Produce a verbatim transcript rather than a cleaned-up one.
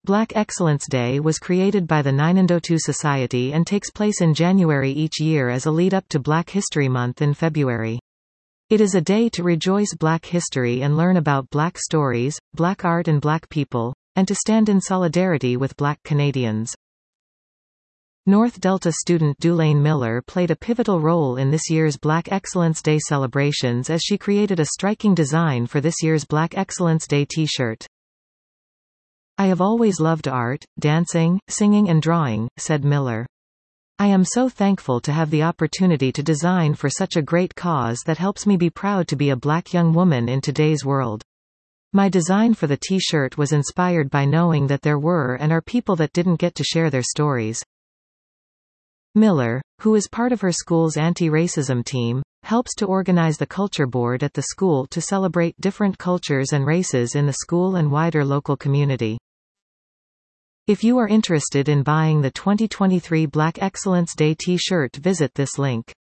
Black Excellence Day was created by the Ninendotu Society and takes place in January each year as a lead-up to Black History Month in February. It is a day to rejoice Black history and learn about Black stories, Black art and Black people, and to stand in solidarity with Black Canadians. North Delta student Dulaine Miller played a pivotal role in this year's Black Excellence Day celebrations as she created a striking design for this year's Black Excellence Day t-shirt. "I have always loved art, dancing, singing and drawing," said Miller. "I am so thankful to have the opportunity to design for such a great cause that helps me be proud to be a Black young woman in today's world. My design for the t-shirt was inspired by knowing that there were and are people that didn't get to share their stories." Miller, who is part of her school's anti-racism team, helps to organize the culture board at the school to celebrate different cultures and races in the school and wider local community. If you are interested in buying the twenty twenty-three Black Excellence Day t-shirt, visit this link.